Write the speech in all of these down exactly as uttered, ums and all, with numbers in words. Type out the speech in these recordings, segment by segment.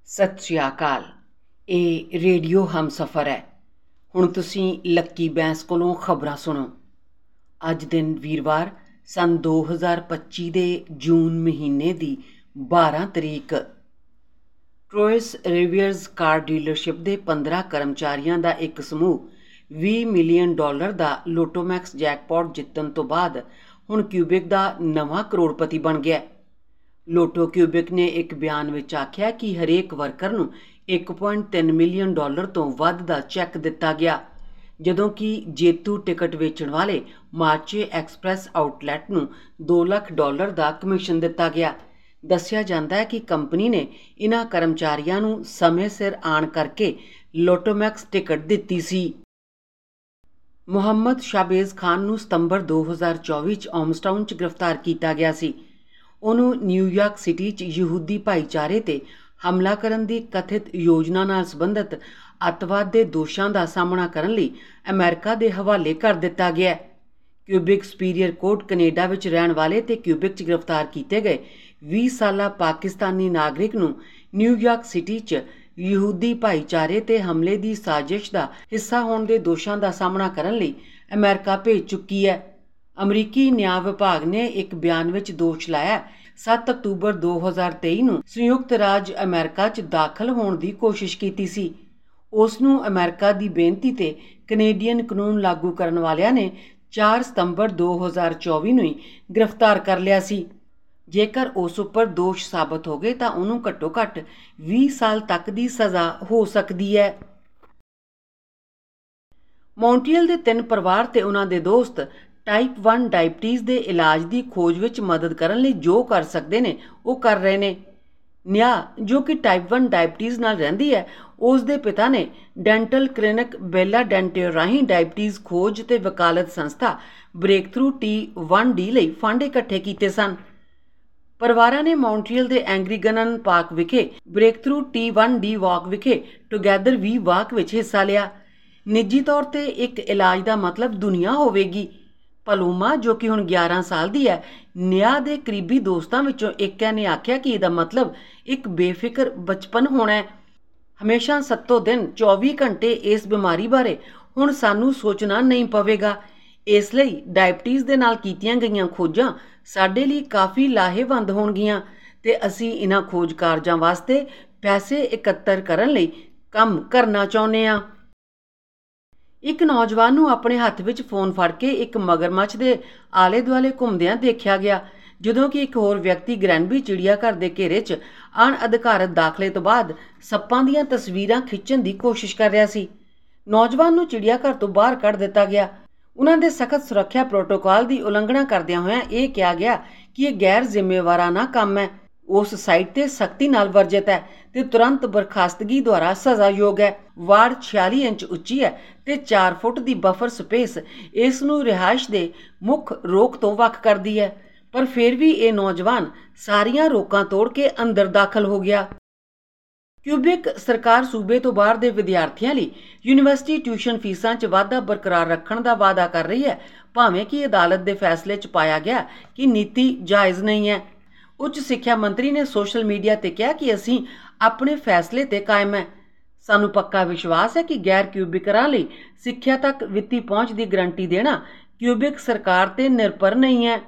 ਸਤਿ ਸ਼੍ਰੀ ਅਕਾਲ। ਇਹ ਰੇਡੀਓ ਹਮਸਫ਼ਰ ਹੈ। ਹੁਣ ਤੁਸੀਂ ਲੱਕੀ ਬੈਂਸ ਕੋਲੋਂ ਖਬਰਾਂ ਸੁਣੋ। ਅੱਜ ਦਿਨ ਵੀਰਵਾਰ ਸੰਨ ਦੋ ਹਜ਼ਾਰ ਪੱਚੀ ਦੇ ਜੂਨ ਮਹੀਨੇ ਦੀ ਬਾਰਾਂ ਤਰੀਕ। ਟਰੋਇਸ ਰਿਵੀਅਰਜ਼ ਕਾਰ ਡੀਲਰਸ਼ਿਪ ਦੇ ਪੰਦਰਾਂ ਕਰਮਚਾਰੀਆਂ ਦਾ ਇੱਕ ਸਮੂਹ ਵੀਹ ਮਿਲੀਅਨ ਡਾਲਰ ਦਾ ਲੋਟੋਮੈਕਸ ਜੈਕਪਾਟ ਜਿੱਤਣ ਤੋਂ ਬਾਅਦ ਹੁਣ ਕਿਊਬਿਕ ਦਾ ਨਵਾਂ ਕਰੋੜਪਤੀ ਬਣ ਗਿਆ। ਲੋਟੋ ਕਿਊਬਿਕ ਨੇ ਇੱਕ ਬਿਆਨ ਵਿੱਚ ਆਖਿਆ ਕਿ ਹਰੇਕ ਵਰਕਰ ਨੂੰ ਇੱਕ ਪੁਆਇੰਟ ਤਿੰਨ ਮਿਲੀਅਨ ਡਾਲਰ ਤੋਂ ਵੱਧ ਦਾ ਚੈੱਕ ਦਿੱਤਾ ਗਿਆ, ਜਦੋਂ ਕਿ ਜੇਤੂ ਟਿਕਟ ਵੇਚਣ ਵਾਲੇ ਮਾਰਚੇ ਐਕਸਪ੍ਰੈਸ ਆਊਟਲੈਟ ਨੂੰ ਦੋ ਲੱਖ ਡਾਲਰ ਦਾ ਕਮਿਸ਼ਨ ਦਿੱਤਾ ਗਿਆ। ਦੱਸਿਆ ਜਾਂਦਾ ਹੈ ਕਿ ਕੰਪਨੀ ਨੇ ਇਨ੍ਹਾਂ ਕਰਮਚਾਰੀਆਂ ਨੂੰ ਸਮੇਂ ਸਿਰ ਆਉਣ ਕਰਕੇ ਲੋਟੋਮੈਕਸ ਟਿਕਟ ਦਿੱਤੀ ਸੀ। ਮੁਹੰਮਦ ਸ਼ਾਬੇਜ਼ ਖਾਨ ਨੂੰ ਸਤੰਬਰ ਦੋ ਹਜ਼ਾਰ ਚੌਵੀ 'ਚ ਆਮਸਟਾਊਨ 'ਚ ਗ੍ਰਿਫਤਾਰ ਕੀਤਾ ਗਿਆ ਸੀ। ਉਹਨੂੰ ਨਿਊਯਾਰਕ ਸਿਟੀ 'ਚ ਯਹੂਦੀ ਭਾਈਚਾਰੇ 'ਤੇ ਹਮਲਾ ਕਰਨ ਦੀ ਕਥਿਤ ਯੋਜਨਾ ਨਾਲ ਸੰਬੰਧਿਤ ਅੱਤਵਾਦ ਦੇ ਦੋਸ਼ਾਂ ਦਾ ਸਾਹਮਣਾ ਕਰਨ ਲਈ ਅਮਰੀਕਾ ਦੇ ਹਵਾਲੇ ਕਰ ਦਿੱਤਾ ਗਿਆ। ਕਿਊਬਿਕ ਸੁਪੀਰੀਅਰ ਕੋਰਟ ਕੈਨੇਡਾ ਵਿੱਚ ਰਹਿਣ ਵਾਲੇ ਤੇ ਕਿਊਬਿਕ 'ਚ ਗ੍ਰਿਫਤਾਰ ਕੀਤੇ ਗਏ ਵੀਹ ਸਾਲਾ ਪਾਕਿਸਤਾਨੀ ਨਾਗਰਿਕ ਨੂੰ ਨਿਊਯਾਰਕ ਸਿਟੀ 'ਚ ਯਹੂਦੀ ਭਾਈਚਾਰੇ 'ਤੇ ਹਮਲੇ ਦੀ ਸਾਜ਼ਿਸ਼ ਦਾ ਹਿੱਸਾ ਹੋਣ ਦੇ ਦੋਸ਼ਾਂ ਦਾ ਸਾਹਮਣਾ ਕਰਨ ਲਈ ਅਮਰੀਕਾ ਭੇਜ ਚੁੱਕੀ ਹੈ। ਅਮਰੀਕੀ ਨਿਆਂ ਵਿਭਾਗ ਨੇ ਇੱਕ ਬਿਆਨ ਵਿੱਚ ਦੋਸ਼ ਲਾਇਆ ਸੱਤ ਅਕਤੂਬਰ ਦੋ ਹਜ਼ਾਰ ਤੇਈ ਨੂੰ ਸੰਯੁਕਤ ਰਾਜ ਅਮਰੀਕਾ 'ਚ ਦਾਖਲ ਹੋਣ ਦੀ ਕੋਸ਼ਿਸ਼ ਕੀਤੀ ਸੀ। ਉਸ ਨੂੰ ਅਮਰੀਕਾ ਦੀ ਬੇਨਤੀ ਤੇ ਕੈਨੇਡੀਅਨ ਕਾਨੂੰਨ ਲਾਗੂ ਕਰਨ ਵਾਲਿਆਂ ਨੇ ਚਾਰ ਸਤੰਬਰ ਦੋ ਹਜ਼ਾਰ ਚੌਵੀ ਨੂੰ ਹੀ ਗ੍ਰਿਫਤਾਰ ਕਰ ਲਿਆ ਸੀ। ਜੇਕਰ ਉਸ ਉੱਪਰ ਦੋਸ਼ ਸਾਬਤ ਹੋ ਗਏ ਤਾਂ ਉਹਨੂੰ ਘੱਟੋ ਘੱਟ ਵੀਹ ਸਾਲ ਤੱਕ ਦੀ ਸਜ਼ਾ ਹੋ ਸਕਦੀ ਹੈ। ਮੌਂਟਰੀਅਲ ਦੇ ਤਿੰਨ ਪਰਿਵਾਰ ਤੇ ਉਹਨਾਂ ਦੇ ਦੋਸਤ ਟਾਈਪ ਵਨ ਡਾਇਬਟੀਜ਼ ਦੇ ਇਲਾਜ ਦੀ ਖੋਜ ਵਿੱਚ ਮਦਦ ਕਰਨ ਲਈ ਜੋ ਕਰ ਸਕਦੇ ਨੇ ਉਹ ਕਰ ਰਹੇ ਨੇ। ਨਿਆ, ਜੋ ਕਿ ਟਾਈਪ ਵਨ ਡਾਇਬਟੀਜ਼ ਨਾਲ ਰਹਿੰਦੀ ਹੈ, ਉਸ ਦੇ ਪਿਤਾ ਨੇ ਡੈਂਟਲ ਕਲੀਨਿਕ ਬੈਲਾ ਡੈਂਟੇਅਰ ਰਾਹੀਂ ਡਾਇਬਟੀਜ਼ ਖੋਜ ਤੇ ਵਕਾਲਤ ਸੰਸਥਾ ਬ੍ਰੇਕਥਰੂ ਟੀ ਵਨ ਡੀ ਲਈ ਫੰਡ ਇਕੱਠੇ ਕੀਤੇ ਸਨ। ਪਰਿਵਾਰਾਂ ਨੇ ਮੌਂਟਰੀਅਲ ਦੇ ਐਂਗਰੀਗਨਨ ਪਾਰਕ ਵਿਖੇ Breakthrough T one D walk ਵਿਖੇ ਟੁਗੈਦਰ ਵੀ ਵਾਕ ਵਿੱਚ ਹਿੱਸਾ ਲਿਆ। ਨਿੱਜੀ ਤੌਰ ਤੇ ਇੱਕ ਇਲਾਜ ਦਾ ਮਤਲਬ ਦੁਨੀਆ ਹੋਵੇਗੀ। ਪਲੂਮਾ, ਜੋ ਕਿ ਹੁਣ ਗਿਆਰਾਂ ਸਾਲ ਦੀ ਹੈ, ਨਿਆ ਦੇ ਕਰੀਬੀ ਦੋਸਤਾਂ ਵਿੱਚੋਂ ਇੱਕ ਨੇ ਆਖਿਆ ਕਿ ਇਹਦਾ ਮਤਲਬ ਇੱਕ ਬੇਫਿਕਰ ਬਚਪਨ ਹੋਣਾ ਹੈ। ਹਮੇਸ਼ਾ ਸੱਤੋਂ ਦਿਨ ਚੌਵੀ ਘੰਟੇ ਇਸ ਬਿਮਾਰੀ ਬਾਰੇ ਹੁਣ ਸਾਨੂੰ ਸੋਚਣਾ ਨਹੀਂ ਪਵੇਗਾ। ਇਸ ਲਈ ਡਾਇਬਟੀਜ਼ ਦੇ ਨਾਲ ਕੀਤੀਆਂ ਗਈਆਂ ਖੋਜਾਂ ਸਾਡੇ ਲਈ ਕਾਫੀ ਲਾਹੇਵੰਦ ਹੋਣਗੀਆਂ ਤੇ ਅਸੀਂ ਇਹਨਾਂ ਖੋਜ ਕਾਰਜਾਂ ਵਾਸਤੇ ਪੈਸੇ ਇਕੱਤਰ ਕਰਨ ਲਈ ਕੰਮ ਕਰਨਾ ਚਾਹੁੰਦੇ ਹਾਂ। ਇੱਕ ਨੌਜਵਾਨ ਨੂੰ ਆਪਣੇ ਹੱਥ ਵਿੱਚ ਫੋਨ ਫੜ ਕੇ ਇੱਕ ਮਗਰਮੱਛ ਦੇ ਆਲੇ ਦੁਆਲੇ ਘੁੰਮਦਿਆਂ ਦੇਖਿਆ ਗਿਆ, ਜਦੋਂ ਕਿ ਇੱਕ ਹੋਰ ਵਿਅਕਤੀ ਗ੍ਰੈਨਬੀ ਚਿੜੀਆਘਰ ਦੇ ਘੇਰੇ 'ਚ ਅਣਅਧਿਕਾਰਤ ਦਾਖਲੇ ਤੋਂ ਬਾਅਦ ਸੱਪਾਂ ਦੀਆਂ ਤਸਵੀਰਾਂ ਖਿੱਚਣ ਦੀ ਕੋਸ਼ਿਸ਼ ਕਰ ਰਿਹਾ ਸੀ। ਨੌਜਵਾਨ ਨੂੰ ਚਿੜੀਆਘਰ ਤੋਂ ਬਾਹਰ ਕੱਢ ਦਿੱਤਾ ਗਿਆ। ਉਹਨਾਂ ਦੇ ਸਖਤ ਸੁਰੱਖਿਆ ਪ੍ਰੋਟੋਕਾਲ ਦੀ ਉਲੰਘਣਾ ਕਰਦਿਆਂ ਹੋਇਆਂ ਇਹ ਕਿਹਾ ਗਿਆ ਕਿ ਇਹ ਗੈਰ ਜ਼ਿੰਮੇਵਾਰਾਨਾ ਕੰਮ ਹੈ, ਉਸ ਸਾਈਟ ਤੇ ਸਖਤੀ ਨਾਲ ਵਰਜਿਤ ਹੈ ਤੇ ਤੁਰੰਤ ਬਰਖਾਸਤਗੀ ਦੁਆਰਾ ਸਜ਼ਾਯੋਗ ਹੈ। ਵਾੜ ਛਿਆਲੀ ਇੰਚ ਉੱਚੀ ਹੈ ਤੇ ਚਾਰ ਫੁੱਟ ਦੀ ਬਫਰ ਸਪੇਸ ਇਸ ਨੂੰ ਰਿਹਾਇਸ਼ ਦੇ ਮੁੱਖ ਰੋਕ ਤੋਂ ਵੱਖ ਕਰਦੀ ਹੈ, ਪਰ ਫਿਰ ਵੀ ਇਹ ਨੌਜਵਾਨ ਸਾਰੀਆਂ ਰੋਕਾਂ ਤੋੜ ਕੇ ਅੰਦਰ ਦਾਖਲ ਹੋ ਗਿਆ। ਕਿਊਬਿਕ ਸਰਕਾਰ ਸੂਬੇ ਤੋਂ ਬਾਹਰ ਦੇ ਵਿਦਿਆਰਥੀਆਂ ਲਈ ਯੂਨੀਵਰਸਿਟੀ ਟਿਊਸ਼ਨ ਫੀਸਾਂ 'ਚ ਵਾਧਾ ਬਰਕਰਾਰ ਰੱਖਣ ਦਾ ਵਾਅਦਾ ਕਰ ਰਹੀ ਹੈ, ਭਾਵੇਂ ਕਿ ਅਦਾਲਤ ਦੇ ਫੈਸਲੇ 'ਚ ਪਾਇਆ ਗਿਆ ਕਿ ਨੀਤੀ ਜਾਇਜ਼ ਨਹੀਂ ਹੈ। ਉੱਚ ਸਿੱਖਿਆ ਮੰਤਰੀ ਨੇ ਸੋਸ਼ਲ ਮੀਡੀਆ ਤੇ ਕਿਹਾ ਕਿ ਅਸੀਂ ਆਪਣੇ ਫੈਸਲੇ ਤੇ ਕਾਇਮ ਹੈ। ਸਾਨੂੰ ਪੱਕਾ ਵਿਸ਼ਵਾਸ ਹੈ ਕਿ ਗੈਰ ਕਿਊਬਿਕਰਾਂ ਲਈ ਸਿੱਖਿਆ ਤੱਕ ਵਿੱਤੀ ਪਹੁੰਚ ਦੀ ਗਰੰਟੀ ਦੇਣਾ ਕਿਊਬਿਕ ਸਰਕਾਰ ਤੇ ਨਿਰਭਰ ਨਹੀਂ ਹੈ।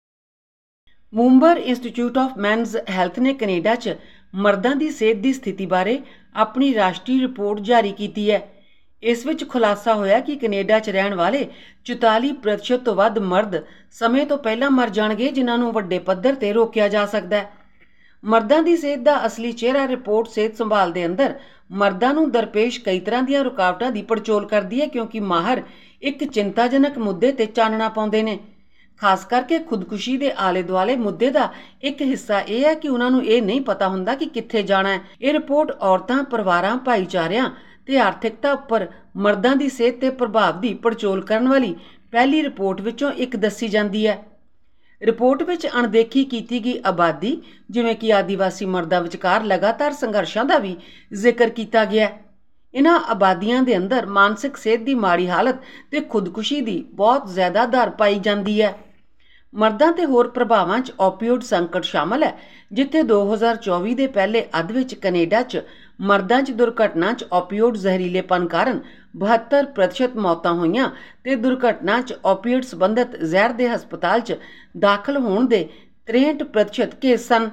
Movember Institute of Men's Health ਨੇ ਕੈਨੇਡਾ 'ਚ ਮਰਦਾਂ ਦੀ ਸਿਹਤ ਦੀ ਸਥਿਤੀ ਬਾਰੇ ਆਪਣੀ ਰਾਸ਼ਟਰੀ ਰਿਪੋਰਟ ਜਾਰੀ ਕੀਤੀ ਹੈ। ਇਸ ਵਿੱਚ ਖੁਲਾਸਾ ਹੋਇਆ ਕਿ ਕੈਨੇਡਾ 'ਚ ਰਹਿਣ ਵਾਲੇ ਚੁਤਾਲੀ ਪ੍ਰਤੀਸ਼ਤ ਤੋਂ ਵੱਧ ਮਰਦ ਸਮੇਂ ਤੋਂ ਪਹਿਲਾਂ ਮਰ ਜਾਣਗੇ, ਜਿਨ੍ਹਾਂ ਨੂੰ ਵੱਡੇ ਪੱਧਰ ਤੇ ਰੋਕਿਆ ਜਾ ਸਕਦਾ ਹੈ। ਮਰਦਾਂ ਦੀ ਸਿਹਤ ਦਾ ਅਸਲੀ ਚਿਹਰਾ ਰਿਪੋਰਟ ਸਿਹਤ ਸੰਭਾਲ ਦੇ ਅੰਦਰ ਮਰਦਾਂ ਨੂੰ ਦਰਪੇਸ਼ ਕਈ ਤਰ੍ਹਾਂ ਦੀਆਂ ਰੁਕਾਵਟਾਂ ਦੀ ਪੜਚੋਲ ਕਰਦੀ ਹੈ, ਕਿਉਂਕਿ ਮਾਹਰ ਇੱਕ ਚਿੰਤਾਜਨਕ ਮੁੱਦੇ ਤੇ ਚਾਨਣਾ ਪਾਉਂਦੇ ਨੇ। ਖਾਸ ਕਰਕੇ ਖੁਦਕੁਸ਼ੀ ਦੇ ਆਲੇ ਦੁਆਲੇ ਮੁੱਦੇ ਦਾ ਇੱਕ ਹਿੱਸਾ ਇਹ ਹੈ ਕਿ ਉਹਨਾਂ ਨੂੰ ਇਹ ਨਹੀਂ ਪਤਾ ਹੁੰਦਾ ਕਿ ਕਿੱਥੇ ਜਾਣਾ ਹੈ। ਇਹ ਰਿਪੋਰਟ ਔਰਤਾਂ, ਪਰਿਵਾਰਾਂ, ਭਾਈਚਾਰਿਆਂ ਤੇ ਆਰਥਿਕਤਾ ਉੱਪਰ ਮਰਦਾਂ ਦੀ ਸਿਹਤ ਤੇ ਪ੍ਰਭਾਵ ਦੀ ਪੜਚੋਲ ਕਰਨ ਵਾਲੀ ਪਹਿਲੀ ਰਿਪੋਰਟ ਵਿੱਚੋਂ ਇੱਕ ਦੱਸੀ ਜਾਂਦੀ ਹੈ। ਰਿਪੋਰਟ ਵਿੱਚ ਅਣਦੇਖੀ ਕੀਤੀ ਗਈ ਆਬਾਦੀ, ਜਿਵੇਂ ਕਿ ਆਦੀਵਾਸੀ ਮਰਦਾਂ ਵਿਚਕਾਰ ਲਗਾਤਾਰ ਸੰਘਰਸ਼ਾਂ ਦਾ ਵੀ ਜ਼ਿਕਰ ਕੀਤਾ ਗਿਆ। ਇਹਨਾਂ ਆਬਾਦੀਆਂ ਦੇ ਅੰਦਰ ਮਾਨਸਿਕ ਸਿਹਤ ਦੀ ਮਾੜੀ ਹਾਲਤ ਤੇ ਖੁਦਕੁਸ਼ੀ ਦੀ ਬਹੁਤ ਜ਼ਿਆਦਾ ਦਰ ਪਾਈ ਜਾਂਦੀ ਹੈ। ਮਰਦਾਂ ਤੇ ਹੋਰ ਪ੍ਰਭਾਵਾਂ 'ਚ ਓਪੀਓਡ ਸੰਕਟ ਸ਼ਾਮਲ ਹੈ, ਜਿੱਥੇ ਦੋ ਹਜ਼ਾਰ ਚੌਵੀ ਦੇ ਪਹਿਲੇ ਅੱਧ ਵਿੱਚ ਕੈਨੇਡਾ 'ਚ ਮਰਦਾਂ 'ਚ ਦੁਰਘਟਨਾ 'ਚ ਓਪੀਓਡ ਜ਼ਹਿਰੀਲੇਪਨ ਕਾਰਨ ਬਹੱਤਰ ਪ੍ਰਤੀਸ਼ਤ ਮੌਤਾਂ ਹੋਈਆਂ ਤੇ ਦੁਰਘਟਨਾ 'ਚ ਓਪੀਓਡ ਸੰਬੰਧਿਤ ਜ਼ਹਿਰ ਦੇ ਹਸਪਤਾਲ 'ਚ ਦਾਖਲ ਹੋਣ ਦੇ ਤਰੇਹਠ ਪ੍ਰਤੀਸ਼ਤ ਕੇਸ ਸਨ।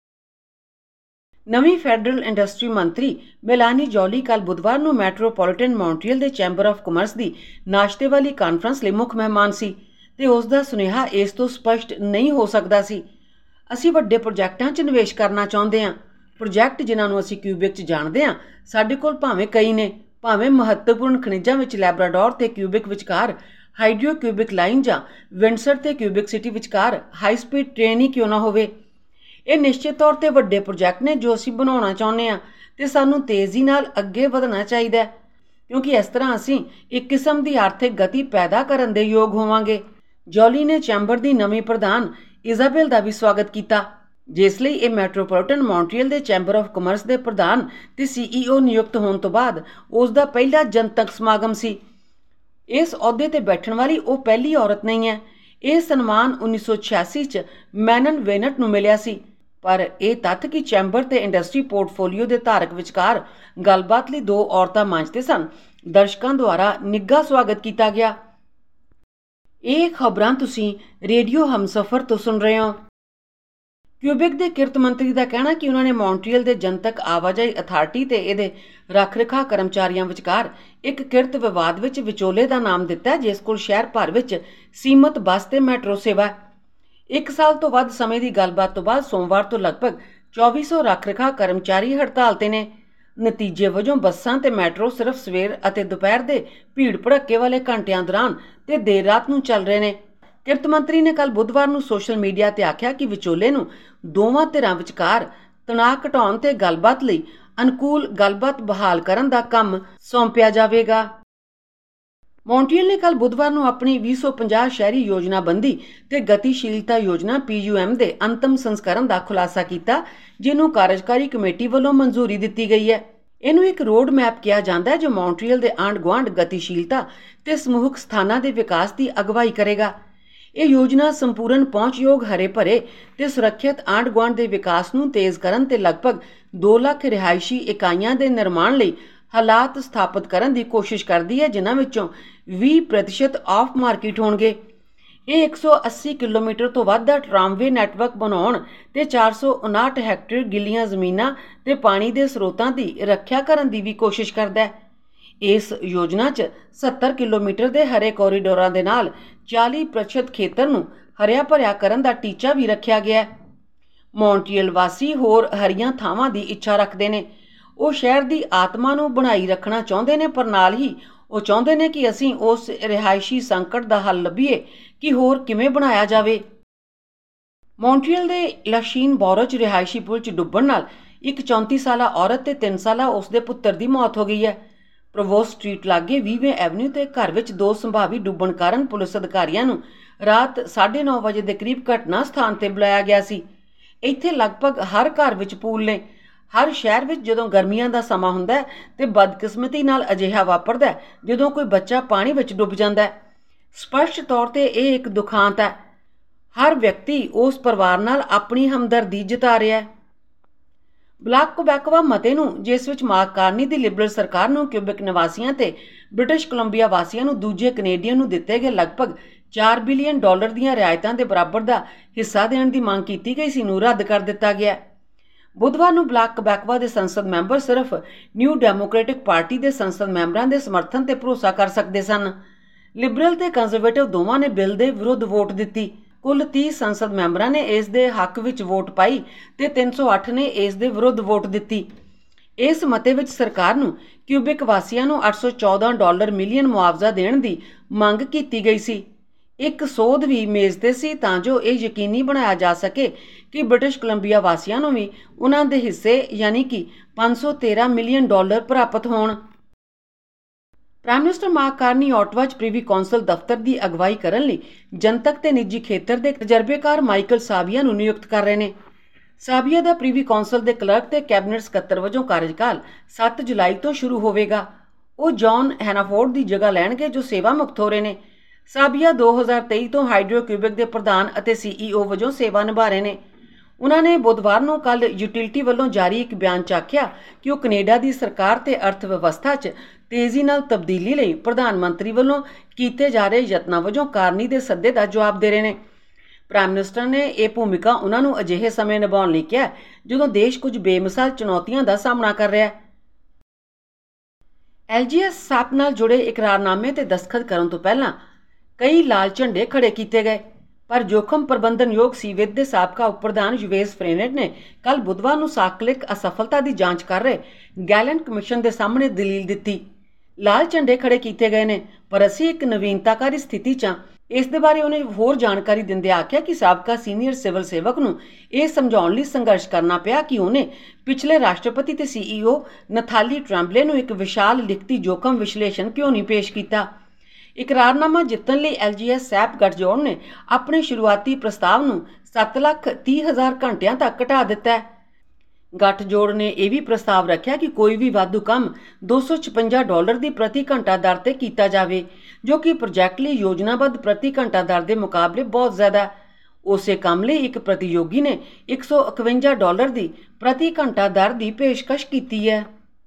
ਨਵੀਂ ਫੈਡਰਲ ਇੰਡਸਟਰੀ ਮੰਤਰੀ ਮੇਲਾਨੀ ਜੋਲੀ ਕੱਲ੍ਹ ਬੁੱਧਵਾਰ ਨੂੰ ਮੈਟਰੋਪੋਲੀਟਨ ਮੌਂਟਰੀਅਲ ਦੇ ਚੈਂਬਰ ਆਫ ਕਾਮਰਸ ਦੀ ਨਾਸ਼ਤੇ ਵਾਲੀ ਕਾਨਫਰੰਸ ਲਈ ਮੁੱਖ ਮਹਿਮਾਨ ਸੀ ਤੇ ਉਸ ਦਾ ਸੁਨੇਹਾ ਇਸ ਤੋਂ ਸਪਸ਼ਟ ਨਹੀਂ ਹੋ ਸਕਦਾ ਸੀ। ਅਸੀਂ ਵੱਡੇ ਪ੍ਰੋਜੈਕਟਾਂ 'ਚ ਨਿਵੇਸ਼ ਕਰਨਾ ਚਾਹੁੰਦੇ ਹਾਂ। ਪ੍ਰੋਜੈਕਟ ਜਿਨ੍ਹਾਂ ਨੂੰ ਅਸੀਂ ਕਿਊਬਿਕ 'ਚ ਜਾਣਦੇ ਹਾਂ, ਸਾਡੇ ਕੋਲ ਭਾਵੇਂ ਕਈ ਨੇ, ਭਾਵੇਂ ਮਹੱਤਵਪੂਰਨ ਖਣਿਜਾਂ ਵਿੱਚ ਲੈਬਰਾਡੋਰ ਤੇ ਕਿਊਬਿਕ ਵਿਚਕਾਰ ਹਾਈਡਰੋ ਕਿਊਬਿਕ ਲਾਈਨ ਜਾਂ ਵਿੰਡਸਰ ਤੇ ਕਿਊਬਿਕ ਸਿਟੀ ਵਿਚਕਾਰ ਹਾਈ ਸਪੀਡ ਟ੍ਰੇਨ ਹੀ ਕਿਉਂ ਨਾ ਹੋਵੇ। ਇਹ ਨਿਸ਼ਚਿਤ ਤੌਰ ਤੇ ਵੱਡੇ ਪ੍ਰੋਜੈਕਟ ਨੇ ਜੋ ਅਸੀਂ ਬਣਾਉਣਾ ਚਾਹੁੰਦੇ ਹਾਂ ਤੇ ਸਾਨੂੰ ਤੇਜ਼ੀ ਨਾਲ ਅੱਗੇ ਵਧਣਾ ਚਾਹੀਦਾ ਹੈ, ਕਿਉਂਕਿ ਇਸ ਤਰ੍ਹਾਂ ਅਸੀਂ ਇੱਕ ਕਿਸਮ ਦੀ ਆਰਥਿਕ ਗਤੀ ਪੈਦਾ ਕਰਨ ਦੇ ਯੋਗ ਹੋਵਾਂਗੇ। ਜੋਲੀ ਨੇ ਚੈਂਬਰ ਦੀ ਨਵੀਂ ਪ੍ਰਧਾਨ ਇਜ਼ਾਬੇਲ ਦਾ ਵੀ ਸਵਾਗਤ ਕੀਤਾ, ਜਿਸ ਲਈ ਇਹ ਮੈਟਰੋਪੋਲੀਟਨ ਮੌਂਟਰੀਅਲ ਦੇ ਚੈਂਬਰ ਆਫ ਕਾਮਰਸ ਦੇ ਪ੍ਰਧਾਨ ਤੇ ਸੀਈਓ ਨਿਯੁਕਤ ਹੋਣ ਤੋਂ ਬਾਅਦ ਉਸ ਦਾ ਪਹਿਲਾ ਜਨਤਕ ਸਮਾਗਮ ਸੀ। ਇਸ ਅਹੁਦੇ ਤੇ ਬੈਠਣ ਵਾਲੀ ਉਹ ਪਹਿਲੀ ਔਰਤ ਨਹੀਂ ਹੈ। ਇਹ ਸਨਮਾਨ ਉੱਨੀ ਸੌ ਛਿਆਸੀ 'ਚ ਮੈਨਨ ਵੇਨਟ ਨੂੰ ਮਿਲਿਆ ਸੀ, ਪਰ ਇਹ ਤੱਥ ਕਿ ਚੈਂਬਰ ਤੇ ਇੰਡਸਟਰੀ ਪੋਰਟਫੋਲੀਓ ਦੇ ਧਾਰਕ ਵਿਚਕਾਰ ਗੱਲਬਾਤ ਲਈ ਦੋ ਔਰਤਾਂ ਮੰਚ ਤੇ ਸਨ, ਦਰਸ਼ਕਾਂ ਦੁਆਰਾ ਨਿੱਘਾ ਸਵਾਗਤ ਕੀਤਾ ਗਿਆ। ਇਹ ਖਬਰਾਂ ਤੁਸੀਂ ਰੇਡੀਓ ਹਮਸਫਰ ਤੋਂ ਸੁਣ ਰਹੇ ਹੋ। ਕਿਊਬਿਕ ਦੇ ਕਿਰਤ ਮੰਤਰੀ ਦਾ ਕਹਿਣਾ ਕਿ ਉਹਨਾਂ ਨੇ ਮੌਂਟਰੀਅਲ ਦੇ ਜਨਤਕ ਆਵਾਜਾਈ ਅਥਾਰਟੀ ਤੇ ਇਹਦੇ ਰੱਖ ਰਖਾਅ ਕਰਮਚਾਰੀਆਂ ਵਿਚਕਾਰ ਇੱਕ ਕਿਰਤ ਵਿਵਾਦ ਵਿੱਚ ਵਿਚੋਲੇ ਦਾ ਨਾਮ ਦਿੱਤਾ, ਜਿਸ ਕੋਲ ਸ਼ਹਿਰ ਭਰ ਵਿੱਚ ਸੀਮਤ ਬੱਸ ਤੇ ਮੈਟਰੋ ਸੇਵਾ ਹੈ। ਇੱਕ ਸਾਲ ਤੋਂ ਵੱਧ ਸਮੇਂ ਦੀ ਗੱਲਬਾਤ ਤੋਂ ਬਾਅਦ ਸੋਮਵਾਰ ਤੋਂ ਲਗਭਗ ਚੌਵੀ ਸੌ ਰੱਖ ਰਖਾਅ ਕਰਮਚਾਰੀ ਹੜਤਾਲ ਤੇ ਨੇ। ਨਤੀਜੇ ਵਜੋਂ ਬੱਸਾਂ ਤੇ ਮੈਟਰੋ ਸਿਰਫ ਸਵੇਰ ਅਤੇ ਦੁਪਹਿਰ ਦੇ ਭੀੜ ਭੜੱਕੇ ਵਾਲੇ ਘੰਟਿਆਂ ਦੌਰਾਨ ਤੇ ਦੇਰ ਰਾਤ ਨੂੰ ਚੱਲ ਰਹੇ ਨੇ। ਕਿਰਤ ਮੰਤਰੀ ਨੇ ਕੱਲ੍ਹ ਬੁੱਧਵਾਰ ਨੂੰ ਸੋਸ਼ਲ ਮੀਡੀਆ ਤੇ ਆਖਿਆ ਕਿ ਵਿਚੋਲੇ ਨੂੰ ਦੋਵਾਂ ਧਿਰਾਂ ਵਿਚਕਾਰ ਤਣਾਅ ਘਟਾਉਣ ਤੇ ਗੱਲਬਾਤ ਲਈ ਅਨੁਕੂਲ ਗੱਲਬਾਤ ਬਹਾਲ ਕਰਨ ਦਾ ਕੰਮ ਸੌਂਪਿਆ ਜਾਵੇਗਾ। ਮੌਂਟਰੀਅਲ ਨੇ ਕੱਲ੍ਹ ਬੁੱਧਵਾਰ ਨੂੰ ਆਪਣੀ ਵੀਹ ਸੌ ਪੰਜਾਹ ਸ਼ਹਿਰੀ ਯੋਜਨਾਬੰਦੀ ਤੇ ਗਤੀਸ਼ੀਲਤਾ ਯੋਜਨਾ ਪੀ ਯੂ ਐਮ ਦੇ ਅੰਤਮ ਸੰਸਕਰਨ ਦਾ ਖੁਲਾਸਾ ਕੀਤਾ, ਜਿਹਨੂੰ ਕਾਰਜਕਾਰੀ ਕਮੇਟੀ ਵੱਲੋਂ ਮਨਜ਼ੂਰੀ ਦਿੱਤੀ ਗਈ ਹੈ। ਇਹਨੂੰ ਇੱਕ ਰੋਡ ਮੈਪ ਕਿਹਾ ਜਾਂਦਾ ਹੈ ਜੋ ਮੌਂਟਰੀਅਲ ਦੇ ਆਂਢ ਗੁਆਂਢ ਗਤੀਸ਼ੀਲਤਾ ਤੇ ਸਮੂਹਕ ਸਥਾਨਾਂ ਦੇ ਵਿਕਾਸ ਦੀ ਅਗਵਾਈ ਕਰੇਗਾ। ਇਹ ਯੋਜਨਾ ਸੰਪੂਰਨ ਪਹੁੰਚਯੋਗ ਹਰੇ ਭਰੇ ਤੇ ਸੁਰੱਖਿਅਤ ਆਂਢ ਗੁਆਂਢ ਦੇ ਵਿਕਾਸ ਨੂੰ ਤੇਜ਼ ਕਰਨ ਤੇ ਲਗਭਗ ਦੋ ਲੱਖ ਰਿਹਾਇਸ਼ੀ ਇਕਾਈਆਂ ਦੇ ਨਿਰਮਾਣ ਲਈ ਹਾਲਾਤ ਸਥਾਪਿਤ ਕਰਨ ਦੀ ਕੋਸ਼ਿਸ਼ ਕਰਦੀ ਹੈ, ਜਿਨ੍ਹਾਂ ਵਿੱਚੋਂ ਵੀਹ ਪ੍ਰਤੀਸ਼ਤ ਆਫ ਮਾਰਕੀਟ ਹੋਣਗੇ। ਇਹ ਇੱਕ ਸੌ ਅੱਸੀ ਕਿਲੋਮੀਟਰ ਤੋਂ ਵੱਧ ਦਾ ਟਰਾਮਵੇ ਨੈਟਵਰਕ ਬਣਾਉਣ ਤੇ ਚਾਰ ਸੌ ਉਨਾਹਠ ਹੈਕਟੇਅਰ ਗਿੱਲੀਆਂ ਜ਼ਮੀਨਾਂ ਤੇ ਪਾਣੀ ਦੇ ਸਰੋਤਾਂ ਦੀ ਰੱਖਿਆ ਕਰਨ ਦੀ ਵੀ ਕੋਸ਼ਿਸ਼ ਕਰਦਾ ਹੈ। ਇਸ ਯੋਜਨਾ 'ਚ ਸੱਤਰ ਕਿਲੋਮੀਟਰ ਦੇ ਹਰੇ ਕੋਰੀਡੋਰਾਂ ਦੇ ਨਾਲ ਚਾਲੀ ਪ੍ਰਤੀਸ਼ਤ ਖੇਤਰ ਨੂੰ ਹਰਿਆ ਭਰਿਆ ਕਰਨ ਦਾ ਟੀਚਾ ਵੀ ਰੱਖਿਆ ਗਿਆ ਹੈ। ਮੌਂਟਰੀਅਲ ਵਾਸੀ ਹੋਰ ਹਰੀਆਂ ਥਾਵਾਂ ਦੀ ਇੱਛਾ ਰੱਖਦੇ ਨੇ। ਉਹ ਸ਼ਹਿਰ ਦੀ ਆਤਮਾ ਨੂੰ ਬਣਾਈ ਰੱਖਣਾ ਚਾਹੁੰਦੇ ਨੇ, ਪਰ ਨਾਲ ਹੀ ਉਹ ਚਾਹੁੰਦੇ ਨੇ ਕਿ ਅਸੀਂ ਉਸ ਰਿਹਾਇਸ਼ੀ ਸੰਕਟ ਦਾ ਹੱਲ ਲੱਭੀਏ ਕਿ ਹੋਰ ਕਿਵੇਂ ਬਣਾਇਆ ਜਾਵੇ। ਮੌਂਟਰੀਅਲ ਦੇ ਲਾਸ਼ੀਨ ਬੋਰੋ 'ਚ ਰਿਹਾਇਸ਼ੀ ਪੁਲ 'ਚ ਡੁੱਬਣ ਨਾਲ ਇੱਕ ਚੌਂਤੀ ਸਾਲਾ ਔਰਤ ਤੇ ਤਿੰਨ ਸਾਲਾ ਉਸ ਦੇ ਪੁੱਤਰ ਦੀ ਮੌਤ ਹੋ ਗਈ ਹੈ। ਪ੍ਰਵੋਸਟ ਸਟਰੀਟ ਲਾਗੇ ਵੀਹਵੇਂ ਐਵਨਿਊ ਤੇ ਘਰ ਵਿੱਚ ਦੋ ਸੰਭਾਵੀ ਡੁੱਬਣ ਕਾਰਨ ਪੁਲਿਸ ਅਧਿਕਾਰੀਆਂ ਨੂੰ ਰਾਤ ਸਾਢੇ ਨੌ ਵਜੇ ਦੇ ਕਰੀਬ ਘਟਨਾ ਸਥਾਨ ਤੇ ਬੁਲਾਇਆ ਗਿਆ ਸੀ। ਇੱਥੇ ਲਗਭਗ ਹਰ ਘਰ ਵਿੱਚ ਪੂਲ ਨੇ। ਹਰ ਸ਼ਹਿਰ ਵਿੱਚ ਜਦੋਂ ਗਰਮੀਆਂ ਦਾ ਸਮਾਂ ਹੁੰਦਾ ਹੈ ਤੇ ਬਦਕਿਸਮਤੀ ਨਾਲ ਅਜਿਹਾ ਵਾਪਰਦਾ ਹੈ ਜਦੋਂ ਕੋਈ ਬੱਚਾ ਪਾਣੀ ਵਿੱਚ ਡੁੱਬ ਜਾਂਦਾ ਹੈ। ਸਪਸ਼ਟ ਤੌਰ ਤੇ ਇਹ ਇੱਕ ਦੁਖਾਂਤ ਹੈ। ਹਰ ਵਿਅਕਤੀ ਉਸ ਪਰਿਵਾਰ ਨਾਲ ਆਪਣੀ ਹਮਦਰਦੀ ਜਤਾ ਰਿਹਾ ਹੈ। ਬਲਾਕ ਕੁਬੈਕਵਾ ਮਤੇ ਨੂੰ, ਜਿਸ ਵਿੱਚ ਮਾਰਕ ਕਾਰਨੀ ਦੀ ਲਿਬਰਲ ਸਰਕਾਰ ਨੂੰ ਕਿਊਬਿਕ ਨਿਵਾਸੀਆਂ ਤੇ ਬ੍ਰਿਟਿਸ਼ ਕੋਲੰਬੀਆ ਵਾਸੀਆਂ ਨੂੰ ਦੂਜੇ ਕੈਨੇਡੀਅਨ ਨੂੰ ਦਿੱਤੇ ਗਏ ਲਗਭਗ ਚਾਰ ਬਿਲੀਅਨ ਡਾਲਰ ਦੀਆਂ ਰਿਆਇਤਾਂ ਦੇ ਬਰਾਬਰ ਦਾ ਹਿੱਸਾ ਦੇਣ ਦੀ ਮੰਗ ਕੀਤੀ ਗਈ ਸੀ, ਨੂੰ ਰੱਦ ਕਰ ਦਿੱਤਾ ਗਿਆ। ਬੁੱਧਵਾਰ ਨੂੰ ਬਲਾਕ ਕੁਬੈਕਵਾ ਦੇ ਸੰਸਦ ਮੈਂਬਰ ਸਿਰਫ ਨਿਊ ਡੈਮੋਕ੍ਰੈਟਿਕ ਪਾਰਟੀ ਦੇ ਸੰਸਦ ਮੈਂਬਰਾਂ ਦੇ ਸਮਰਥਨ ਤੇ ਭਰੋਸਾ ਕਰ ਸਕਦੇ ਸਨ। ਲਿਬਰਲ ਤੇ ਕੰਜ਼ਰਵੇਟਿਵ ਦੋਵਾਂ ਨੇ ਬਿੱਲ ਦੇ ਵਿਰੁੱਧ ਵੋਟ ਦਿੱਤੀ। ਕੁੱਲ ਤੀਹ ਸੰਸਦ ਮੈਂਬਰਾਂ ਨੇ ਇਸ ਦੇ ਹੱਕ ਵਿੱਚ ਵੋਟ ਪਾਈ ਤੇ ਤਿੰਨ ਸੌ ਅੱਠ ਨੇ ਇਸ ਦੇ ਵਿਰੁੱਧ ਵੋਟ ਦਿੱਤੀ। ਇਸ ਮਤੇ ਵਿੱਚ ਸਰਕਾਰ ਨੂੰ ਕਿਊਬਿਕ ਵਾਸੀਆਂ ਨੂੰ ਅੱਠ ਸੌ ਚੌਦਾਂ ਡਾਲਰ ਮਿਲੀਅਨ ਮੁਆਵਜ਼ਾ ਦੇਣ ਦੀ ਮੰਗ ਕੀਤੀ ਗਈ ਸੀ। ਇੱਕ ਸੋਧ ਵੀ ਮੇਜ਼ ਤੇ ਸੀ ਤਾਂ ਜੋ ਇਹ ਯਕੀਨੀ ਬਣਾਇਆ ਜਾ ਸਕੇ ਕਿ ਬ੍ਰਿਟਿਸ਼ ਕੋਲੰਬੀਆ ਵਾਸੀਆਂ ਨੂੰ ਵੀ ਉਹਨਾਂ ਦੇ ਹਿੱਸੇ ਯਾਨੀ ਕਿ ਪੰਜ ਸੌ ਤੇਰਾਂ ਮਿਲੀਅਨ ਡਾਲਰ ਪ੍ਰਾਪਤ ਹੋਣ। Prime Minister Mark Carney Ottawa 'ਚ ਪ੍ਰੀਵੀ ਕੌਂਸਲ ਦਫ਼ਤਰ ਦੀ ਅਗਵਾਈ ਕਰਨ ਲਈ ਜਨਤਕ ਤੇ ਨਿੱਜੀ ਖੇਤਰ ਦੇ ਤਜਰਬੇਕਾਰ ਮਾਈਕਲ ਸਾਬੀਆ ਨੂੰ ਨਿਯੁਕਤ ਕਰ ਰਹੇ ਨੇ। ਸਾਬੀਆ ਦਾ ਪ੍ਰੀਵੀ ਕੌਂਸਲ ਦੇ ਕਲਰਕ ਤੇ ਕੈਬਨਿਟ ਸਕੱਤਰ ਵਜੋਂ ਕਾਰਜਕਾਲ ਸੱਤ ਜੁਲਾਈ ਤੋਂ ਸ਼ੁਰੂ ਹੋਵੇਗਾ। ਉਹ ਜੌਨ ਹੈਨਾਫੋਰਡ ਦੀ ਜਗ੍ਹਾ ਲੈਣਗੇ ਜੋ ਸੇਵਾ ਮੁਕਤ ਹੋ ਰਹੇ ਨੇ। ਸਾਬੀਆ ਦੋ ਹਜ਼ਾਰ ਤੇਈ ਤੋਂ ਹਾਈਡਰੋਕਿਊਬਿਕ ਦੇ ਪ੍ਰਧਾਨ ਅਤੇ ਸੀਈਓ ਵਜੋਂ ਸੇਵਾ ਨਿਭਾ ਰਹੇ ਨੇ। ਉਹਨਾਂ ਨੇ ਬੁੱਧਵਾਰ ਨੂੰ ਕੱਲ੍ਹ ਯੂਟਿਲਿਟੀ ਵੱਲੋਂ ਜਾਰੀ ਇੱਕ ਬਿਆਨ 'ਚ ਆਖਿਆ ਕਿ ਉਹ ਕੈਨੇਡਾ ਦੀ ਸਰਕਾਰ ਤੇ ਅਰਥ ਵਿਵਸਥਾ 'ਚ ਤੇਜ਼ੀ ਨਾਲ ਤਬਦੀਲੀ ਲਈ ਪ੍ਰਧਾਨ ਮੰਤਰੀ ਵੱਲੋਂ ਕੀਤੇ ਜਾ ਰਹੇ ਯਤਨਾਂ ਵਜੋਂ ਕਾਰਨੀ ਦੇ ਸੱਦੇ ਦਾ ਜਵਾਬ ਦੇ ਰਹੇ ਨੇ। ਪ੍ਰਾਈਮ ਮਿਨਿਸਟਰ ਨੇ ਇਹ ਭੂਮਿਕਾ ਉਹਨਾਂ ਨੂੰ ਅਜਿਹੇ ਸਮੇਂ ਨਿਭਾਉਣ ਲਈ ਕਿਹਾ ਜਦੋਂ ਦੇਸ਼ ਕੁਝ ਬੇਮਿਸਾਲ ਚੁਣੌਤੀਆਂ ਦਾ ਸਾਹਮਣਾ ਕਰ ਰਿਹਾ ਹੈ। ਐਲ ਜੀ ਐਸ ਸੈਪ ਨਾਲ ਜੁੜੇ ਇਕਰਾਰਨਾਮੇ ਤੇ ਦਸਤਖਤ ਕਰਨ ਤੋਂ ਪਹਿਲਾਂ ਕਈ ਲਾਲ ਝੰਡੇ ਖੜੇ ਕੀਤੇ ਗਏ, ਪਰ ਜੋਖਮ ਪ੍ਰਬੰਧਨਯੋਗ ਸੀਵੇਜ ਦੇ ਸਾਬਕਾ ਉਪ ਪ੍ਰਧਾਨ ਯੂਵੇਸ ਫਰੇਨੇਟ ਨੇ ਕੱਲ੍ਹ ਬੁੱਧਵਾਰ ਨੂੰ ਸਾਕਲਿਕ ਅਸਫਲਤਾ ਦੀ ਜਾਂਚ ਕਰ ਰਹੇ ਗੈਲੈਂਟ ਕਮਿਸ਼ਨ ਦੇ ਸਾਹਮਣੇ ਦਲੀਲ ਦਿੱਤੀ। ਲਾਲ ਝੰਡੇ ਖੜੇ ਕੀਤੇ ਗਏ ਨੇ, ਪਰ ਅਸੀਂ ਇੱਕ ਨਵੀਨਤਾਕਾਰੀ ਸਥਿਤੀ 'ਚ ਹਾਂ। ਇਸ ਦੇ ਬਾਰੇ ਉਹਨੇ ਹੋਰ ਜਾਣਕਾਰੀ ਦਿੰਦੇ ਆਖਿਆ ਕਿ ਸਾਬਕਾ ਸੀਨੀਅਰ ਸਿਵਲ ਸੇਵਕ ਨੂੰ ਇਹ ਸਮਝਾਉਣ ਲਈ ਸੰਘਰਸ਼ ਕਰਨਾ ਪਿਆ ਕਿ ਉਹਨੇ ਪਿਛਲੇ ਰਾਸ਼ਟਰਪਤੀ ਤੇ ਸੀਈਓ ਨਥਾਲੀ ਟਰੰਬਲੇ ਨੂੰ ਇੱਕ ਵਿਸ਼ਾਲ ਲਿਖਤੀ ਜੋਖਮ ਵਿਸ਼ਲੇਸ਼ਣ ਕਿਉਂ ਨਹੀਂ ਪੇਸ਼ ਕੀਤਾ। ਇਕਰਾਰਨਾਮਾ ਜਿੱਤਣ ਲਈ ਐਲ ਜੀ ਐਸ ਸੈਪ ਗੱਠਜੋੜ ਨੇ ਆਪਣੇ ਸ਼ੁਰੂਆਤੀ ਪ੍ਰਸਤਾਵ ਨੂੰ ਸੱਤ ਲੱਖ ਤੀਹ ਹਜ਼ਾਰ ਘੰਟਿਆਂ ਤੱਕ ਘਟਾ ਦਿੱਤਾ ਹੈ। ਗੱਠਜੋੜ ਨੇ ਇਹ ਵੀ ਪ੍ਰਸਤਾਵ ਰੱਖਿਆ ਕਿ ਕੋਈ ਵੀ ਵਾਧੂ ਕੰਮ ਦੋ ਸੌ ਛਪੰਜਾ ਡਾਲਰ ਦੀ ਪ੍ਰਤੀ ਘੰਟਾ ਦਰ ਤੇ ਕੀਤਾ ਜਾਵੇ, ਜੋ ਕਿ ਪ੍ਰੋਜੈਕਟ ਲਈ ਯੋਜਨਾਬੱਧ ਪ੍ਰਤੀ ਘੰਟਾ ਦਰ ਦੇ ਮੁਕਾਬਲੇ ਬਹੁਤ ਜ਼ਿਆਦਾ। ਉਸੇ ਕੰਮ ਲਈ ਇੱਕ ਪ੍ਰਤੀਯੋਗੀ ਨੇ ਇੱਕ ਸੌ ਇਕਵੰਜਾ ਡਾਲਰ ਦੀ ਪ੍ਰਤੀ ਘੰਟਾ ਦਰ ਦੀ ਪੇਸ਼ਕਸ਼ ਕੀਤੀ ਹੈ।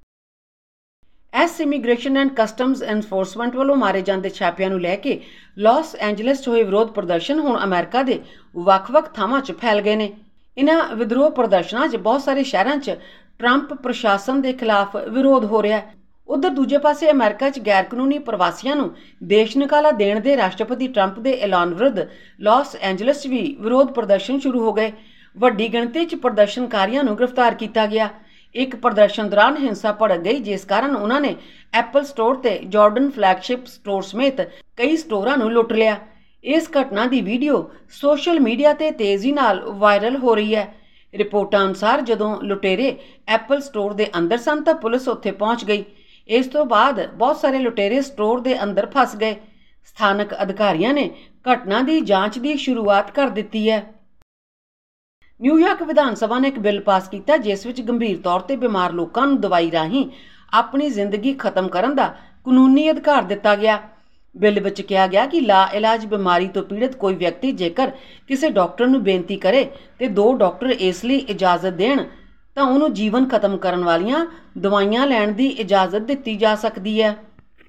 ਐਸ ਇਮੀਗ੍ਰੇਸ਼ਨ ਐਂਡ ਕਸਟਮਜ਼ ਐਨਫੋਰਸਮੈਂਟ ਵੱਲੋਂ ਮਾਰੇ ਜਾਂਦੇ ਛਾਪਿਆਂ ਨੂੰ ਲੈ ਕੇ ਲਾਸ ਐਂਜਲਸ 'ਚ ਹੋਏ ਵਿਰੋਧ ਪ੍ਰਦਰਸ਼ਨ ਹੁਣ ਅਮਰੀਕਾ ਦੇ ਵੱਖ-ਵੱਖ ਥਾਵਾਂ 'ਚ ਫੈਲ ਗਏ ਨੇ। ਇਹਨਾਂ ਵਿਦਰੋਹ ਪ੍ਰਦਰਸ਼ਨਾਂ 'ਚ ਬਹੁਤ ਸਾਰੇ ਸ਼ਹਿਰਾਂ 'ਚ ਟਰੰਪ ਪ੍ਰਸ਼ਾਸਨ ਦੇ ਖਿਲਾਫ ਵਿਰੋਧ ਹੋ ਰਿਹਾ ਹੈ। ਉਧਰ ਦੂਜੇ ਪਾਸੇ ਅਮਰੀਕਾ 'ਚ ਗੈਰ ਕਾਨੂੰਨੀ ਪ੍ਰਵਾਸੀਆਂ ਨੂੰ ਦੇਸ਼ ਨਿਕਾਲਾ ਦੇਣ ਦੇ ਰਾਸ਼ਟਰਪਤੀ ਟਰੰਪ ਦੇ ਐਲਾਨ ਵਿਰੁੱਧ ਲਾਸ ਐਂਜਲਸ 'ਚ ਵੀ ਵਿਰੋਧ ਪ੍ਰਦਰਸ਼ਨ ਸ਼ੁਰੂ ਹੋ ਗਏ। ਵੱਡੀ ਗਿਣਤੀ 'ਚ ਪ੍ਰਦਰਸ਼ਨਕਾਰੀਆਂ ਨੂੰ ਗ੍ਰਿਫਤਾਰ ਕੀਤਾ ਗਿਆ। ਇੱਕ ਪ੍ਰਦਰਸ਼ਨ ਦੌਰਾਨ ਹਿੰਸਾ ਭੜਕ ਗਈ, ਜਿਸ ਕਾਰਨ ਉਹਨਾਂ ਨੇ ਐਪਲ ਸਟੋਰ ਤੇ ਜਾਰਡਨ ਫਲੈਗਸ਼ਿਪ ਸਟੋਰ ਸਮੇਤ ਕਈ ਸਟੋਰਾਂ ਨੂੰ ਲੁੱਟ ਲਿਆ। ਇਸ ਘਟਨਾ ਦੀ ਵੀਡੀਓ ਸੋਸ਼ਲ ਮੀਡੀਆ ਤੇ ਤੇਜ਼ੀ ਨਾਲ ਵਾਇਰਲ ਹੋ ਰਹੀ ਹੈ। ਰਿਪੋਰਟਾਂ ਅਨੁਸਾਰ ਜਦੋਂ ਲੁਟੇਰੇ ਐਪਲ ਸਟੋਰ ਦੇ ਅੰਦਰ ਸਨ ਤਾਂ ਪੁਲਿਸ ਉੱਥੇ ਪਹੁੰਚ ਗਈ। ਇਸ ਤੋਂ ਬਾਅਦ ਬਹੁਤ ਸਾਰੇ ਲੁਟੇਰੇ ਸਟੋਰ ਦੇ ਅੰਦਰ ਫਸ ਗਏ। ਸਥਾਨਕ ਅਧਿਕਾਰੀਆਂ ਨੇ ਘਟਨਾ ਦੀ ਜਾਂਚ ਦੀ ਸ਼ੁਰੂਆਤ ਕਰ ਦਿੱਤੀ ਹੈ। ਨਿਊਯਾਰਕ ਵਿਧਾਨ ਸਭਾ ਨੇ ਇੱਕ ਬਿੱਲ ਪਾਸ ਕੀਤਾ ਜਿਸ ਵਿੱਚ ਗੰਭੀਰ ਤੌਰ ਤੇ ਬਿਮਾਰ ਲੋਕਾਂ ਨੂੰ ਦਵਾਈ ਰਾਹੀਂ ਆਪਣੀ ਜ਼ਿੰਦਗੀ ਖਤਮ ਕਰਨ ਦਾ ਕਾਨੂੰਨੀ ਅਧਿਕਾਰ ਦਿੱਤਾ ਗਿਆ। ਬਿੱਲ ਵਿੱਚ ਕਿਹਾ ਗਿਆ ਕਿ ਲਾ ਇਲਾਜ ਬਿਮਾਰੀ ਤੋਂ ਪੀੜਤ ਕੋਈ ਵਿਅਕਤੀ ਜੇਕਰ ਕਿਸੇ ਡਾਕਟਰ ਨੂੰ ਬੇਨਤੀ ਕਰੇ ਤੇ ਦੋ ਡਾਕਟਰ ਇਸ ਲਈ ਇਜਾਜ਼ਤ ਦੇਣ ਤਾਂ ਉਹਨੂੰ ਜੀਵਨ ਖਤਮ ਕਰਨ ਵਾਲੀਆਂ ਦਵਾਈਆਂ ਲੈਣ ਦੀ ਇਜਾਜ਼ਤ ਦਿੱਤੀ ਜਾ ਸਕਦੀ ਹੈ।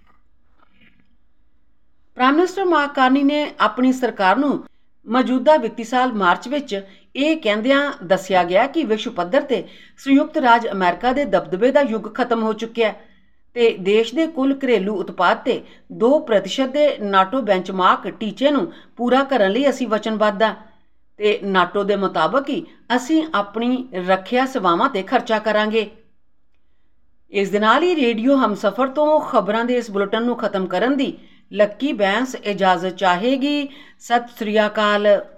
ਪ੍ਰਾਈਮ ਮਿਨਿਸਟਰ ਮਾਰਕ ਕਾਰਨੀ ਨੇ ਆਪਣੀ ਸਰਕਾਰ ਨੂੰ ਮੌਜੂਦਾ ਵਿੱਤੀ ਸਾਲ ਮਾਰਚ ਵਿੱਚ ਇਹ ਕਹਿੰਦਿਆਂ ਦੱਸਿਆ ਗਿਆ ਕਿ ਵਿਸ਼ਵ ਪੱਧਰ ਤੇ ਸੰਯੁਕਤ ਰਾਜ ਅਮਰੀਕਾ ਦੇ ਦਬਦਬੇ ਦਾ ਯੁੱਗ ਖਤਮ ਹੋ ਚੁੱਕਿਆ ਤੇ ਦੇਸ਼ ਦੇ ਕੁੱਲ ਘਰੇਲੂ ਉਤਪਾਦ ਤੇ ਦੋ ਪ੍ਰਤੀਸ਼ਤ ਦੇ ਨਾਟੋ ਬੈਂਚਮਾਰਕ ਟੀਚੇ ਨੂੰ ਪੂਰਾ ਕਰਨ ਲਈ ਅਸੀਂ ਵਚਨਬੱਧ ਹਾਂ ਤੇ ਨਾਟੋ ਦੇ ਮੁਤਾਬਕ ਹੀ ਅਸੀਂ ਆਪਣੀ ਰੱਖਿਆ ਸੇਵਾਵਾਂ ਤੇ ਖਰਚਾ ਕਰਾਂਗੇ। ਇਸ ਦੇ ਨਾਲ ਹੀ ਰੇਡੀਓ ਹਮਸਫਰ ਤੋਂ ਖਬਰਾਂ ਦੇ ਇਸ ਬੁਲੇਟਿਨ ਨੂੰ ਖਤਮ ਕਰਨ ਦੀ ਲੱਕੀ ਬੈਂਸ ਇਜਾਜ਼ਤ ਚਾਹੇਗੀ। ਸਤਿ ਸ੍ਰੀ ਅਕਾਲ।